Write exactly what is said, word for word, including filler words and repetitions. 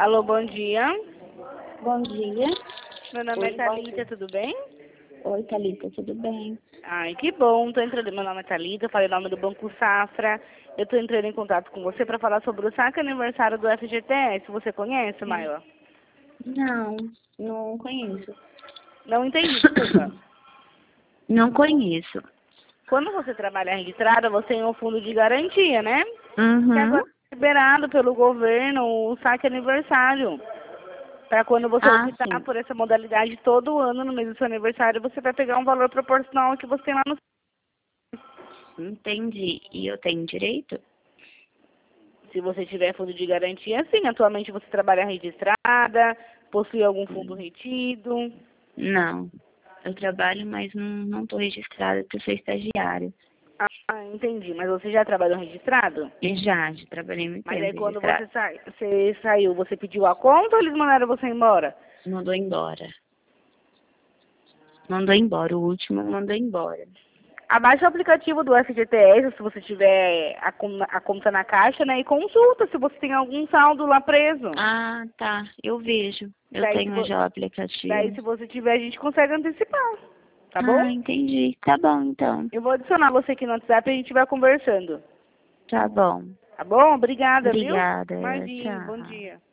Alô, bom dia. Bom dia. Meu nome Oi, é Thalita, tudo bem? Oi, Thalita, tudo bem? Ai, que bom. Tô entrando... Meu nome é Thalita, falei o nome do Banco Safra. Eu tô entrando em contato com você para falar sobre o saque aniversário do F G T S. Você conhece, Maila? Não, não conheço. Não entendi, desculpa. Não conheço. Quando você trabalha registrada, você tem um fundo de garantia, né? Que Uhum. agora é liberado pelo governo o saque aniversário. Para quando você Ah, optar sim. por essa modalidade todo ano, no mês do seu aniversário, você vai pegar um valor proporcional ao que você tem lá no... Entendi. E eu tenho direito? Se você tiver fundo de garantia, sim. Atualmente você trabalha registrada, possui algum fundo retido. Não. Eu trabalho, mas não, não tô registrada porque eu sou estagiária. Ah, entendi. Mas você já trabalhou registrado? E já, já trabalhei muito Mas tempo aí quando você, registrada. sai, você saiu, você pediu a conta ou eles mandaram você embora? Mandou embora. Mandou embora. O último mandou embora. Abaixa o aplicativo do F G T S, se você tiver a, con- a conta na caixa, né? E consulta se você tem algum saldo lá preso. Ah, tá. Eu vejo. Eu Daí se, tenho vo- já o daí, aplicativo. se você tiver, a gente consegue antecipar. Tá bom? Ah, entendi. Tá bom, então. Eu vou adicionar você aqui no WhatsApp e a gente vai conversando. Tá bom. Tá bom? Obrigada, viu? Obrigada. Imagine, bom Tchau. dia.